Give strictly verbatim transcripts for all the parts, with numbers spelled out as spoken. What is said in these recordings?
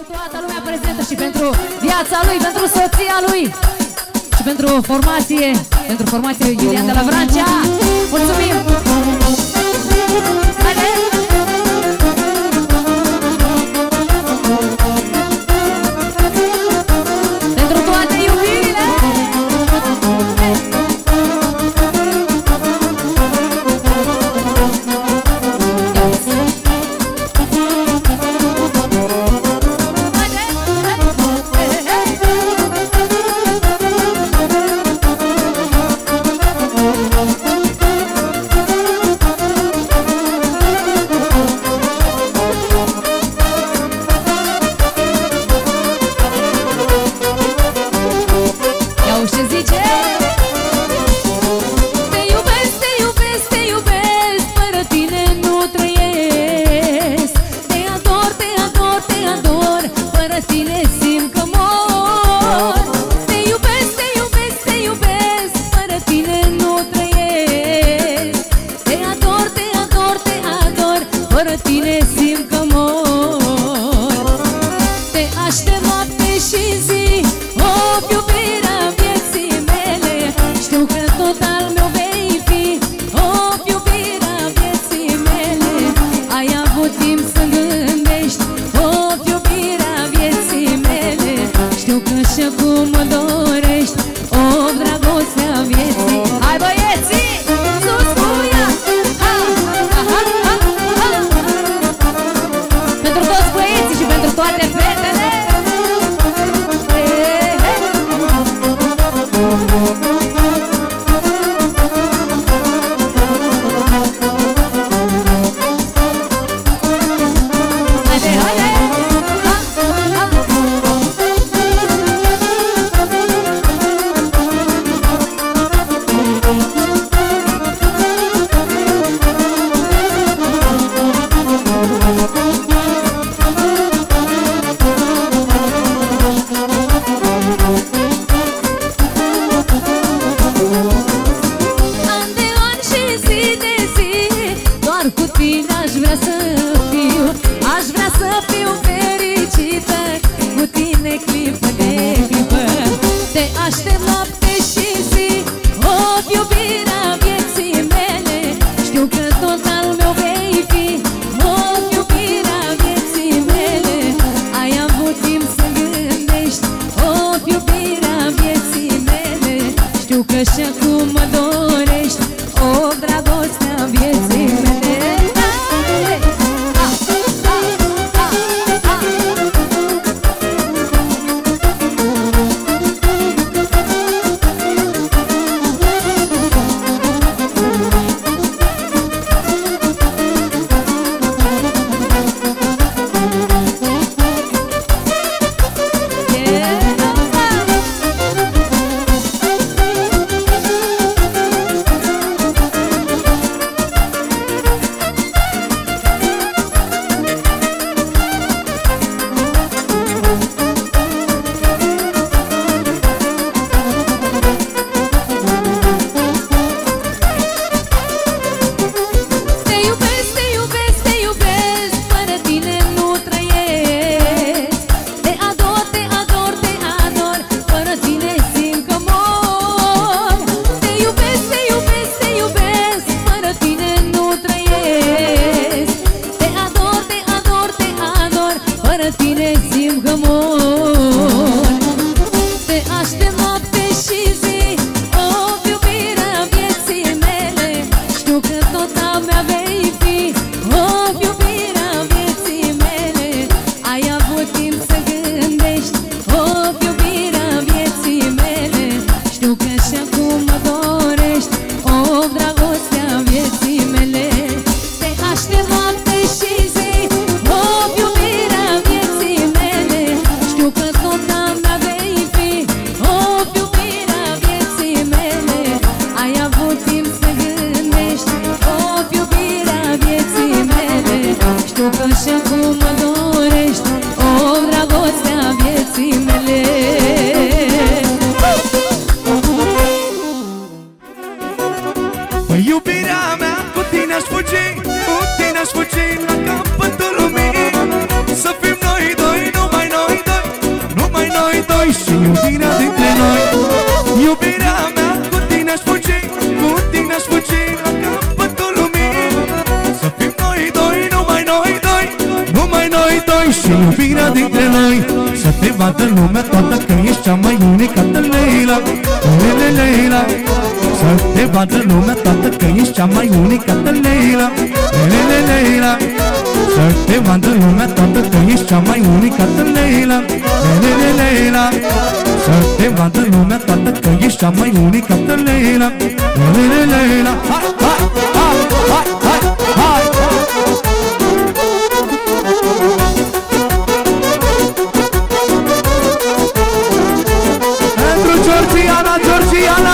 pentru toată lumea prezentă și pentru viața lui, pentru soția lui și pentru formație, pentru formația lui Iulian de la Vrancea. Mulțumim! Haide! Pentru toate iubirile! Știu că tot am mea vei fi o și iubirea dintre noi. Să te vadă lumea toată că ești cea mai unicată, Leila, Leila, Leila. Să te vadă lumea toată că ești cea mai unicată, Leila, Leila, Leila. Să te vadă lumea toată că ești cea mai unicată, Leila, Leila, Leila. Să te vadă lumea toată că ești cea mai unicată, Leila, Leila, Leila. Hai, hai, hai, hai, hai, hai. Pentru Georgiana, Georgiana.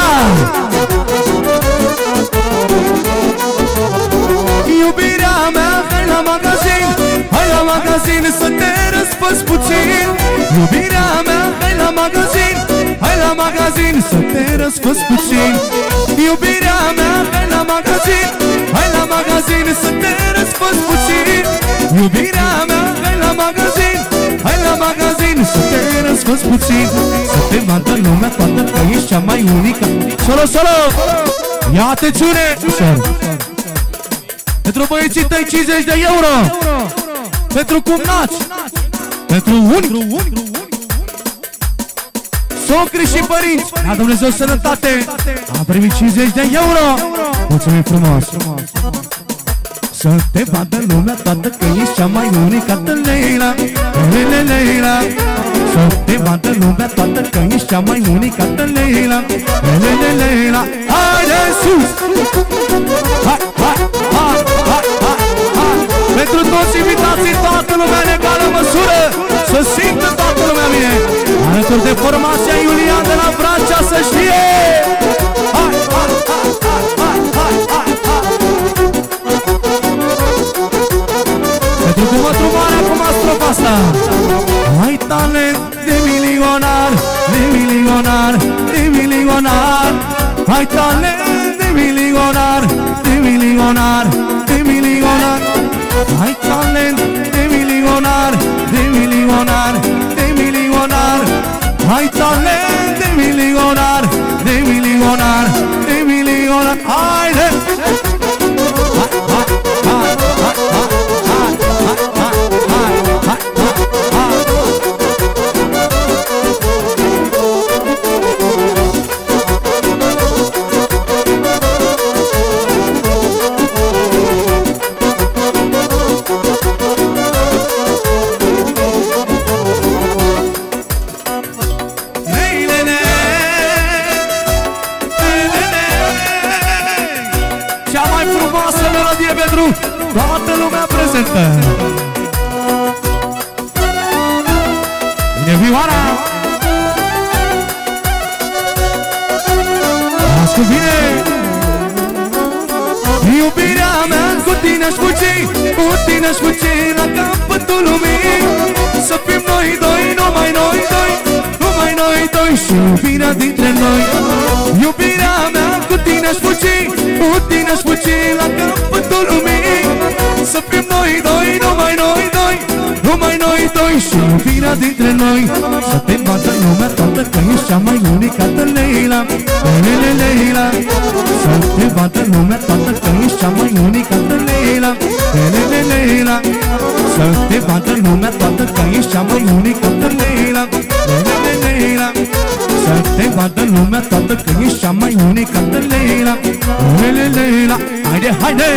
Iubirea mea, hai la magazin, hai la magazin să te răspăți puțin. Iubirea mea, hai la magazin, hai la magazin să te răspăți puțin. Iubirea mea, hai la magazin, hai la magazin să te răspăți puțin. Iubirea mea, hai la magazin, hai la magazin să te răspăți puțin. Să te vadă lumea toată că ești cea mai unică. Solo, solo! Ia atențiune! Pentru băieții tăi cincizeci de euro. Pentru cumnați. Pentru unic. Socri și părinți. La Dumnezeu sănătate. Am primit cincizeci de euro. Mulțumim frumos. Să te vadă lumea toată că ești cea mai unicată, Leila, Leila, Leila. Să te vadă lumea toată că ești cea mai unicată, Leila, Leila, Leila. Haide sus! Hai, hai, hai, hai, hai, hai. Pentru toți invitații, toată lumea în egală măsură, să simtă toată lumea bine. Alături de formația Iulian de la Francia, să știe. Hai, hai, hai, hai, hai, hai, hai, hai. Pentru cuvântul mare acum strofa asta. Ai talent de milionar, de milionar, de milionar. Ai talent de milionar, de milionar, de milionar. Ai talent de milionar, de milionar, de milionar. Ai talent de milionar, de milionar, de milionar. Haide! Toată lumea prezentă. Vine vioara. Ascult bine. Iubirea mea, cu tine-aș fugi, cu tine-aș fugi la capătul lumii. Să fim noi doi, numai noi doi, numai noi doi și iubirea dintre noi. Iubirea mea, cu tine-aș fugi, cu tine-aș fugi la capătul lumii. Să fim noi doi, numai noi doi, numai noi doi și iubirea dintre noi. Să te vadă lumea toată că ești cea mai unicată, Leila, Leila, Leila. Să te vadă lumea toată că ești cea mai unicată, Leila, Leila, Leila. Să te vadă lumea toată că ești cea mai unicată, Leila, Leila, Leila. Să te vadă lumea toată că ești cea mai unicată, Leila, Leila, Leila. Haide, haide!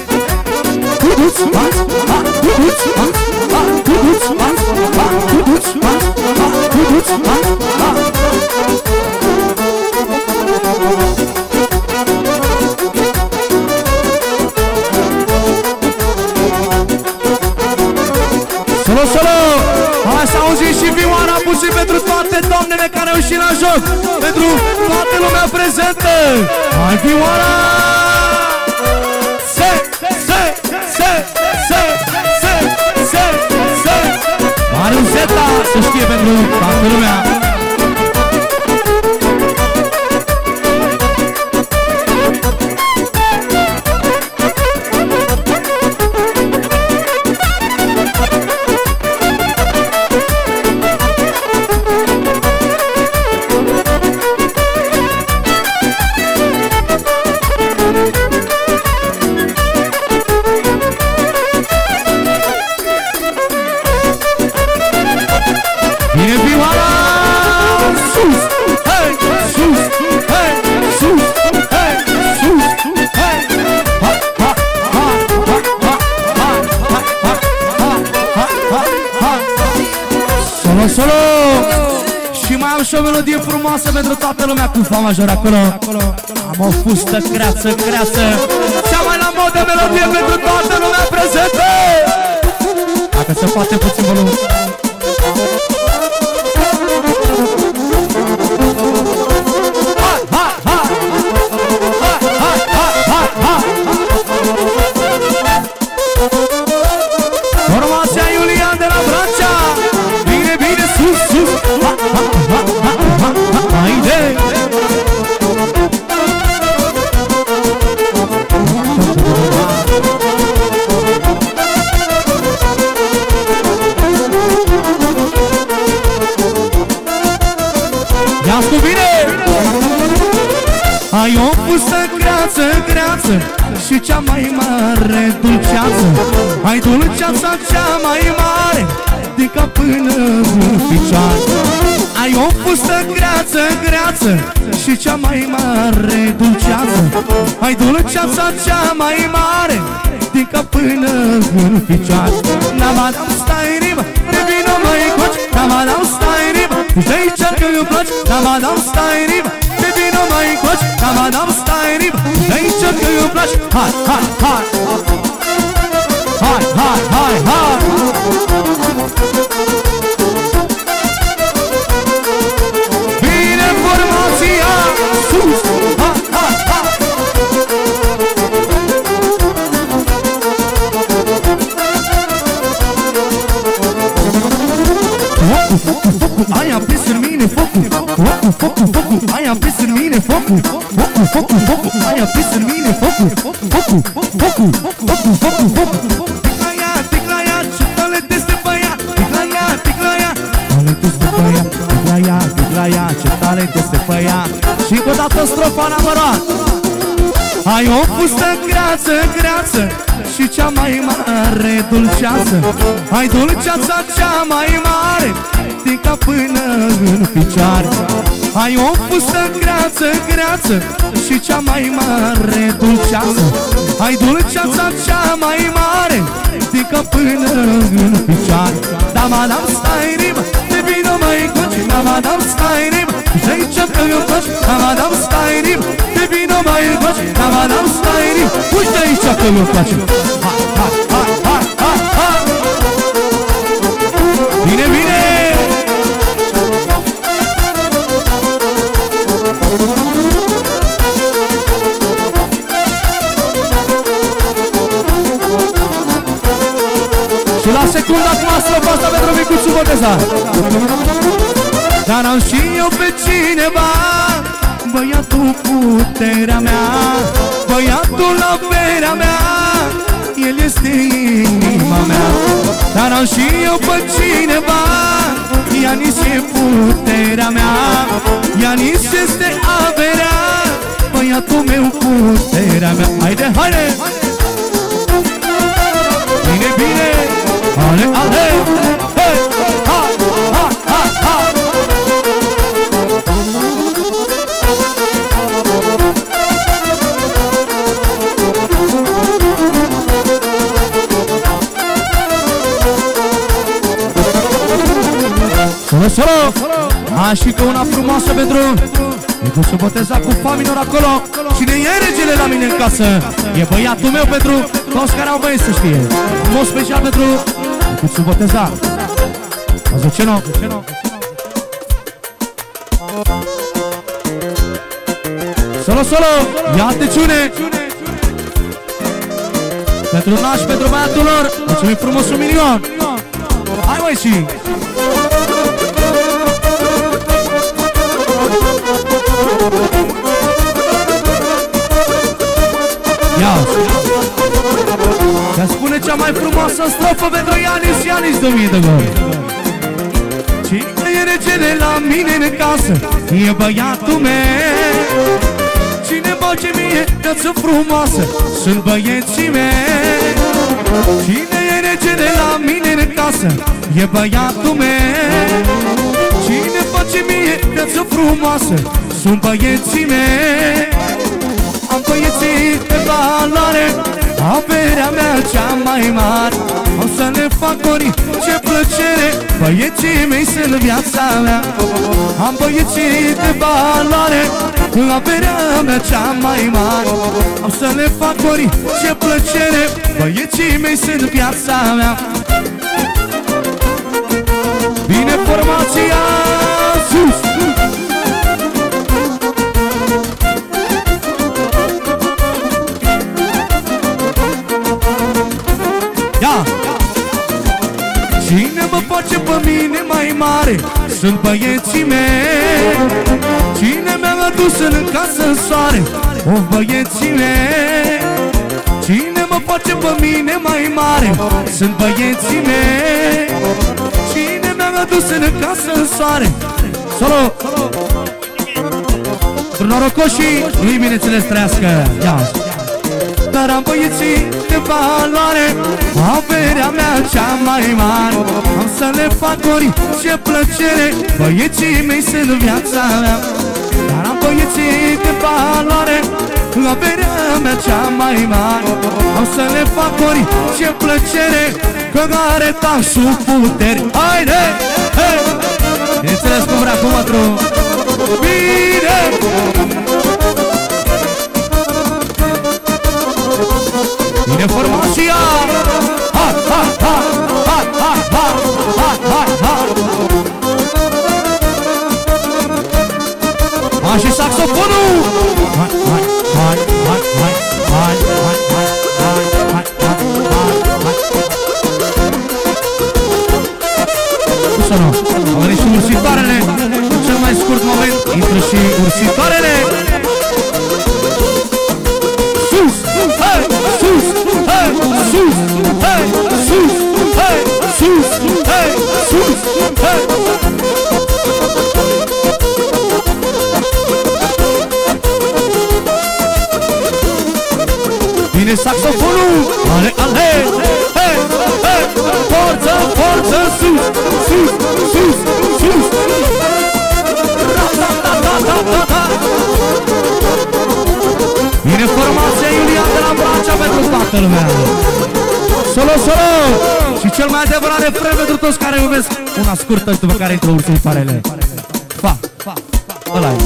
Solo, solo! Hai să auzim și vioara puțin pentru toate doamnele care au ieșit la joc, pentru toată lumea prezentă. Hai vioara! Se, se, se, se, se, se, se, se. Marius Zeta, să știe pentru toată lumea. Solo, solo. Și mai am și o melodie frumoasă pentru toată lumea cu fa major acolo. Am o fustă creață, creață. Cea mai la modă melodie pentru toată lumea prezentă. Dacă se poate puțin volum. Hai, hai, hai. Hai, hai, hai, hai. Formația Iulian de la Vrancea. Bine, bine, sus, sus. Ha, ha, ha, ha, ha, ha. Haide. Ia-ți cu bine. Ai o fustă greață, greață și cea mai mare dulceață. Ai dulceața cea mai mare din cap până în picioare. Ai o fustă greață, greață și cea mai mare dulceață. Ai dulceața cea mai mare din cap până în picioare. N-am stai rima, de vino mai coci. N-am stai rima, de-i cercă-mi plăci. N-am stai rima, de vino mai coci. N-am stai rima, de-i cercă-mi plăci. Hai, hai, hai. Hai, hai, hai, hai. Bine formația, sus. Hai, hai, hai. Ai aprins în mine focul. Focul, focul, focul. Ai aprins în mine focul. Focul, focul, focul. Ai aprins în mine focul. Focul, focul, focul, focul, focul. Tic la ea, tic la ea, ce talent este pe ea. Tic la ea, tic la ea, talent este pe ea. Tic la ea, tic la ea, ce talent este pe ea. Și încă o dată strofa n-amărat. Ai o fustă greață, greață și cea mai mare dulceață. Ai dulceața cea mai mare din cap până în picioare. Ai o fustă greață, greață și cea mai mare dulceață. Ai dulceața cea mai mare din cap până în picioare. Da, madam, stai rima, de vino mai coci. Da, madam, stai rima, de-i cercă-mi plăci. Da, madam, stai rima, de vino mai coci. Da, madam, stai rima, uite aici că-mi place. Ha, ha, ha, ha, ha, ha. Bine, bine. Și la secunda cu astrofa asta pentru micuțul Botezar. Dar am și eu pe cineva, băiatul puterea mea, băiatul la berea mea, el este inima mea. Dar am și eu pe cineva, Ianis e puterea mea, Ianis este averea, băiatul meu puterea mea. Haide, haide! Bine, bine! Ale, ale! Hei! Ha! Ha! Ha! Ha! Solo, solo! A, și că una frumoasă pentru Micuțul Botezar cu fa minor acolo. Cine e regele la mine în casă? E băiatul meu pentru toți care au băieți să știe. Mod special pentru Micuțul Botezar. Azi ce nu? Solo, solo! Ia atențiune! Pentru naș, pentru băiatul lor, mulțumim frumos un milion! Hai măi și! Ia! Să spune cea mai frumoasă strofă pentru Ianis, Ianis de mie de gol. Cine e regele la mine în casă? E băiatul meu. Cine face mie viață frumoasă? Sunt băieții mei. Cine e regele la mine în casă? E băiatul meu. Cine face mie viață frumoasă? Sunt băieții mei. Am băieții de valoare, averea mea cea mai mare. O să le fac orice plăcere, băieții mei sunt viața mea. Am băieții de valoare, averea mea cea mai mare. O să le fac orice plăcere, băieții mei sunt viața mea. Bine formația sus! Ia! Cine mă face pe mine mai mare? Sunt băieții mei. Cine mi-a adus în casă în soare? O, băieții mei. Cine mă face pe mine mai mare? Sunt băieții mei. Cine mi-a adus în casă în soare? Solo! Norocoșii, nu-i bineînțeles trăiască. Ia! Dar am băieții de valoare, averea mea cea mai mare. Am să le fac orice plăcere, băieții mei sunt viața mea. Dar am băieții de valoare, averea mea cea mai mare. Am să le fac orice plăcere, că are tașul puteri. Haide! Hei! Bineînțeles cum vrea cu mătru. Bine! Bine formația! Ha, ha, ha, ha, ha, ha, ha, ha, ha. Ha, și saxofonul! Hai, hai, hai, hai, hai, hai, hai, hai, hai, hai, hai, hai. Cum să nu? Au venit și ursitoarele. În cel mai scurt moment intră și ursitoarele. Sus! Hai! Sus! Hai! Sus! Hai! Sus! Hai! Sus! Hai! Sus! Hai! Vine saxofonul! Ale, ale! Hei! Hei! Forță! Forță! Sus! Sus! Sus! Sus! Ra-ta-ta-ta-ta-ta-ta! Vine formația Iulian de la Vrancea pentru toată lumea. Solo, solo! Și cel mai adevărat refren pentru toți care iubesc una scurtă și după care intră ursitoarele. Fa! Ăla-i!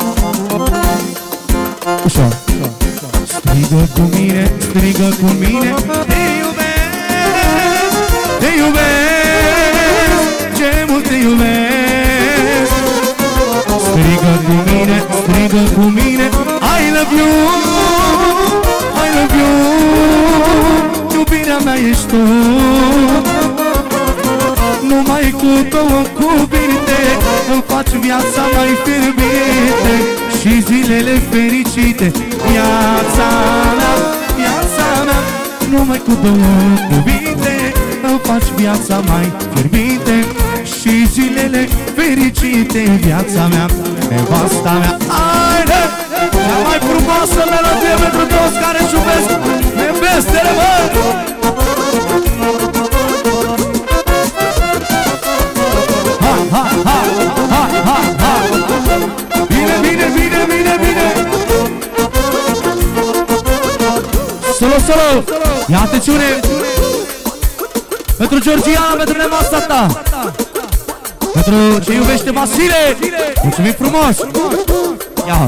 Ușor! Strigă cu mine, strigă cu mine, te iubesc, te iubesc, ce mult te iubesc. Strigă cu mine, strigă cu mine, I love you, I love you, iubirea mea ești tu. Numai cu două cuvinte îmi faci viața mai fierbinte și zilele fericite. Viața mea, viața mea, numai cu două cuvinte îmi faci viața mai fierbinte și zilele fericite. Viața mea, nevasta mea. Haide! Cea mai frumoasă melodie pentru toți care își iubesc nevestele, bă! Ha, ha, ha, ha, ha, ha! Bine, bine, bine, bine, bine! Solo, solo! Ia atențiune! Pentru Georgiana, pentru nevasta ta! Pentru ce iubește Vasile! Mulțumim frumos! Ia!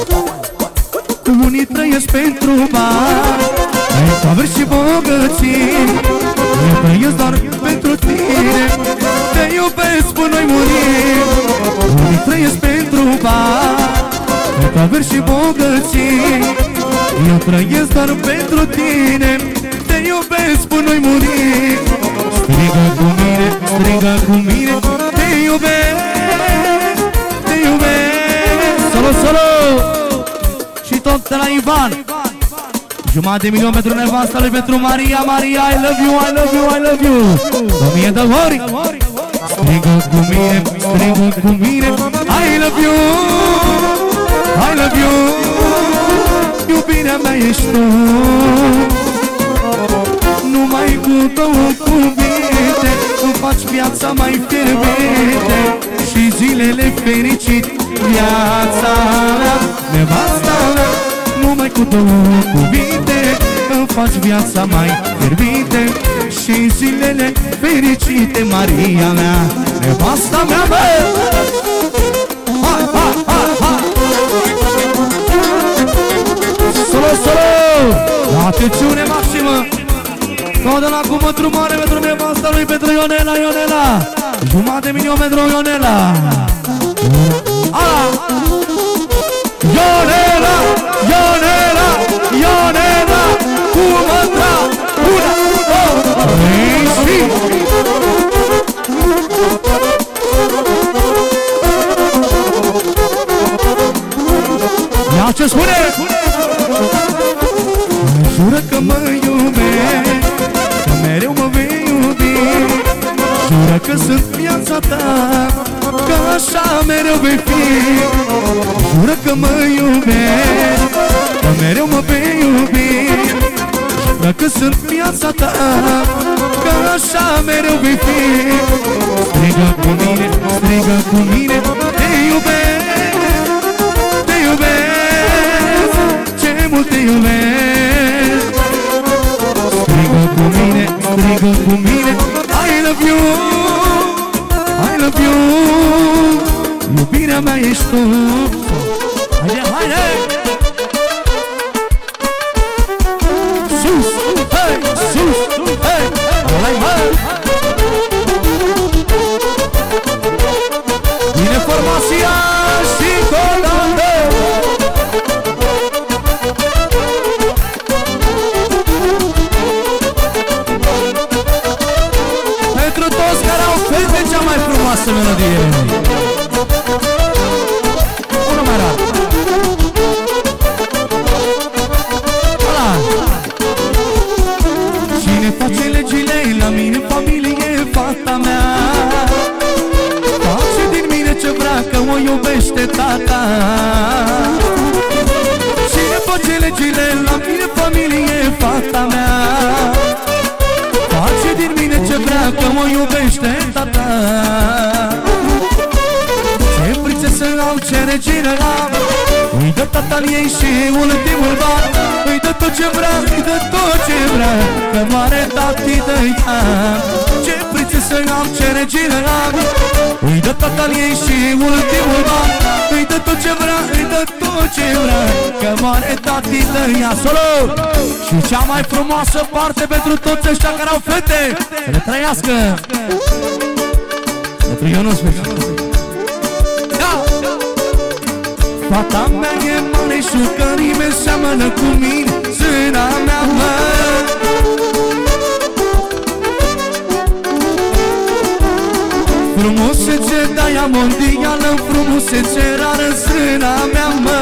Unii trăiesc pentru bani, pentru averi și bogății. Eu trăiesc doar pentru tine, te iubesc până-i murim. Unii trăiesc pentru bani, pentru averi și bogății. Eu trăiesc doar pentru tine, te iubesc până-i murim. Strigă cu mine, strigă cu mine, te iubesc, te iubesc. Solo, solo! Și tot de la Ivan. Jumătate de milion pentru nevasta lui, pentru Maria. Maria, I love you, I love you, I love you. O mie de ori. Strigă cu mine, strigă cu mine, I love you, I love you. Iubirea mea ești tu. Numai cu două cuvinte îmi faci viața mai fierbinte și zilele fericite. Viața mea, nevasta mea, numai cu două cuvinte îmi faci viața mai fierbinte și zilele fericite, Maria mea, nevasta mea, bă! Hai, hai, hai, hai! Solo, solo! Atențiune maximă! Tot de la cuvântul mare pentru nevasta lui, pentru Ionela, Ionela! Jumătate de milion pentru Ionela! Ala! Ionela, Ionela, Ionela, cu mândra, una, două, trei și... Ia ce spune! Jură că mă iubești, că mereu mă vei iubi. Jură că sunt viața ta, că așa mereu vei fi. Jură că mă iubești, că mereu mă vei iubi. Jură că sunt viața ta, că așa mereu vei fi. Strigă cu mine, strigă cu mine, te iubesc, te iubesc, ce mult te iubesc. Strigă cu mine, strigă cu mine, I love you, I love you, iubirea mea ești tu. Haide, haide! Sus, hei, sus, hei, ăla-i mă! Vine formația și colandă! Pentru toți care au fete cea mai frumoasă melodie. Una mai rar. Ăla. Cine face legile la mine în familie, fata mea. Face din mine ce vrea, că o iubește tata. Cine face legile la mine în familie, fata mea. Face din mine ce vrea, că mă iubește tata. Ce prințesă am, ce regină am, îi dă tata-l ei și ultimul ban. Îi dă tot ce vrea, îi dă tot ce vrea, că moare tati de ea. Ce prințesă am, ce regină am, îi dă tata-l ei și ultimul ban. Îi dă tot ce vrea, îi dă tot ce vrea, că moare tati de ea. Solo! Și cea mai frumoasă parte pentru toți ăștia care au fete, să le trăiască! Pentru Ionuț, fata mea e mare și cărime, seamănă cu mine, zâna mea, mă. Frumusețe de-aia mondială, frumusețe rară, zâna mea, mă.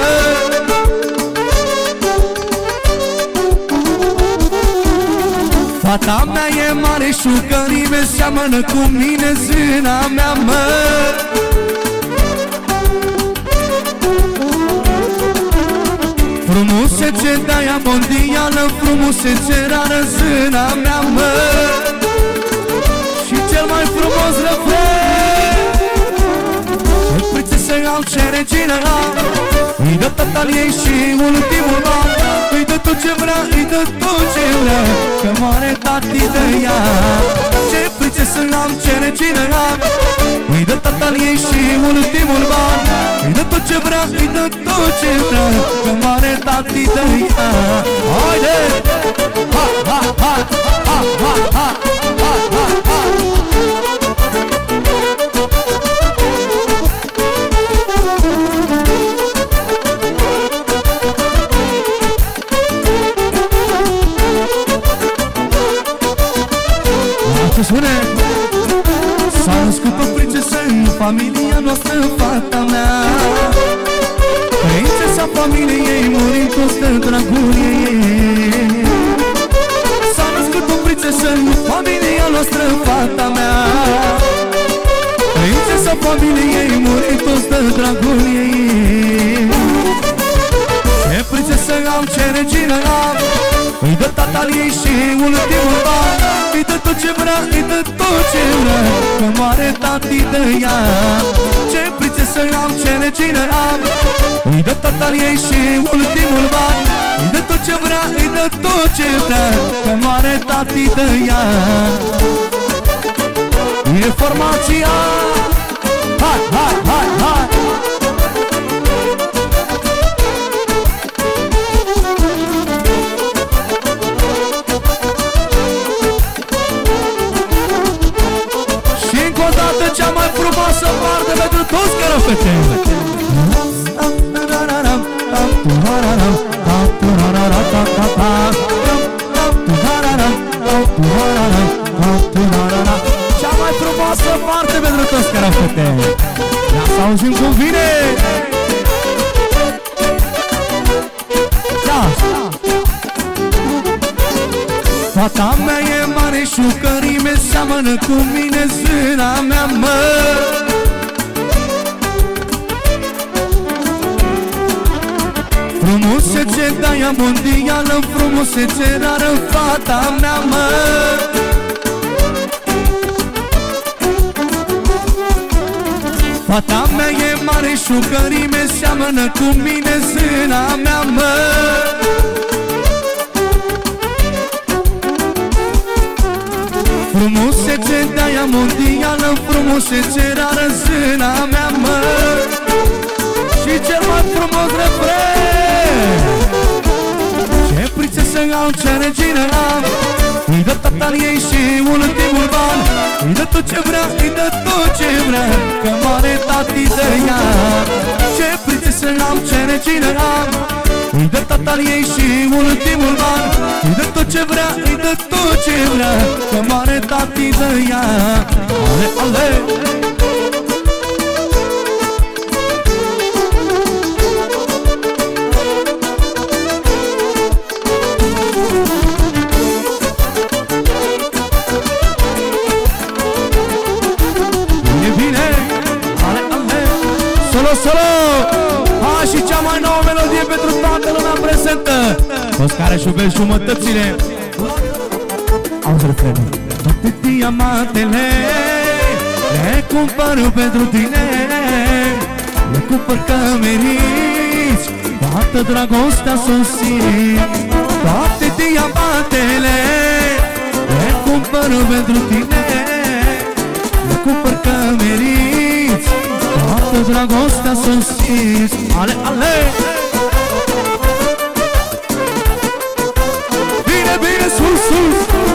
Fata mea e mare și cărime, seamănă cu mine, zâna mea, mă. Frumusețe de-aia mondială, frumusețe rară, zâna mea, mă. Și cel mai frumos refren, ce prințesă am, ce regină am, îi dă tata-l ei și ultimul ban. Îi dă tot ce vrea, îi dă tot ce vrea, că moare tati de ea. Ce prințesă am, ce regină am, îi dă tata-l ei și ultimul ban. Îi dă tot ce vrea, îi dă tot ce vrea, că moare tati de ea. Haide! Ha, ha, ha, ha, ha, ha, ha, ha, ha. Ce spune? S-a născut o prințesă în familia noastră, fata mea. Prințesa familiei, murind toți de dragul ei. S-a născut o prințesă în familia noastră, fata mea. Prințesa familiei, murind toți de dragul ei. Ce prințesă am, ce regină am, îi dă tata-l ei și ultimul ban. Îi dă tot ce vrea, îi dă tot ce vrea, că moare tati de ea. Ce prințesă să am ce regină am. Îi dă tatăl ei și ultimul ban. Îi dă tot ce vrea, îi dă tot ce vrea, că moare tati de ea. E formația. Hai, hai, hai, hai. Și încă o dată cea mai frumoasă parte pentru toți carafete. Cea mai frumoasă parte pentru toți carafete. Ia să auzim cum vine. Da. Fata mea e mare și o cărime, seamănă cu mine, zâna mea, mă. Frumusețe de-aia mondială, frumusețe rară, fata mea, mă. Fata mea e mare și o cărime, seamănă cu mine, zâna mea, mă. Frumusețe de-aia mondială, frumusețe rară, zâna mea, mă. Și cel mai frumos refren. Ce prințesă am, ce regină am. Îi dă tatăl ei și ultimul ban. Îi dă tot ce vrea, îi dă tot ce vrea, că moare tati de ea. Ce prințesă am, ce regină am. Îi dă tatăl ei și ultimul ban. Îi dă tot ce vrea, îi dă tot ce vrea, că moare tati de ea. Ale, ale. Solo! Ha, și cea mai nouă melodie pentru toată lumea prezentă, toți care își iubesc jumătățile. Auzi refrenul. Toate diamantele le cumpăr pentru tine, le cumpăr cameriți, toată dragostea sosit. Toate diamantele le cumpăr pentru tine, le cumpăr cameriți, toată dragostea sosit. Ale, ale. Bine, bine, sus, sus.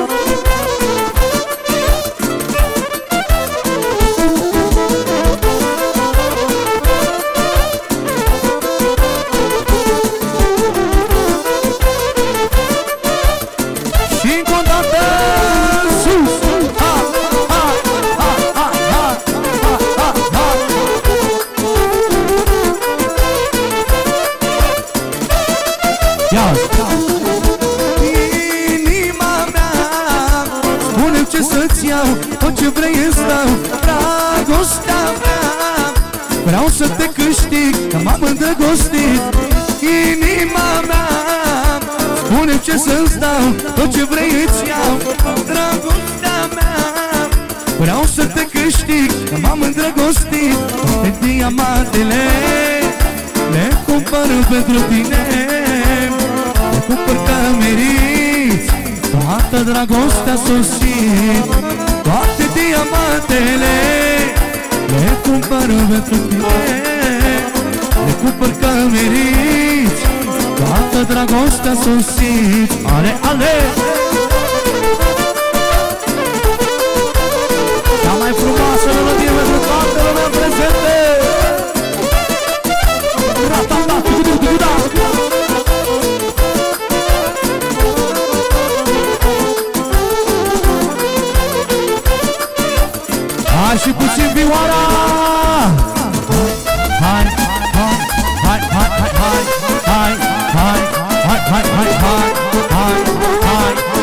Și încă o dată sus. Ha, ha, ha, ha, ha, ha, ha, ha. Inima mea, spune-mi ce să-ți iau, tot ce vrei îți dau. Dragostea mea, vreau să te câștig, că m-am îndrăgostit. Inima mea, spune-mi ce să-ți dau, tot ce vrei îți iau. Dragostea mea, vreau să te câștig, că m-am îndrăgostit. Toate diamantele le cumpăr pentru tine, le cumpăr cameriți, toată dragostea sosit. Toate diamantele le cumpăr pentru tine, le cumpăr cameriți, toată dragostea sosit. Ale, ale. Cea mai frumoasă melodie pentru toată lumea prezentă. Hai și puțin vioara. Hai, hai, hai, hai, hai, hai, hai, hai, hai, hai, hai, hai, hai, hai, hai.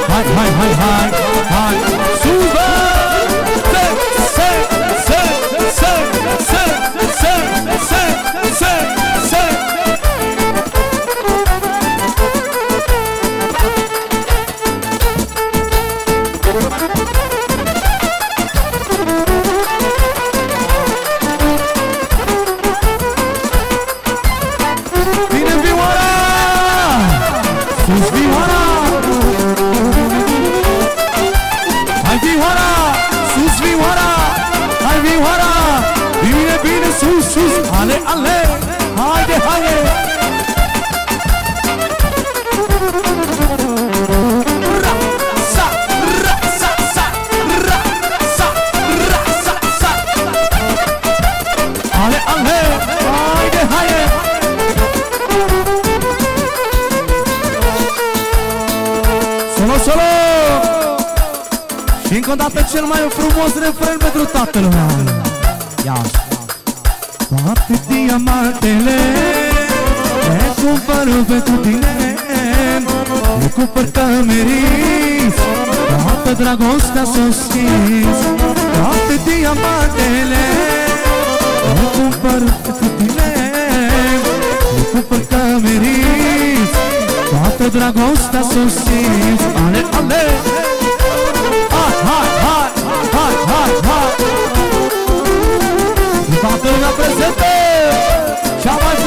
Încă o dată cel mai frumos refren pentru toată lumea. Ia! Toate diamantele le cumpăr pentru tine, le cumpăr că meriți, toată dragostea să o simți. Toate diamantele le cumpăr pentru tine, le cumpăr că meriți, toată dragostea să o simți. Ale, ale! Hai, hai, hai, hai, hai, hai! Toată lumea prezentă! Cea mai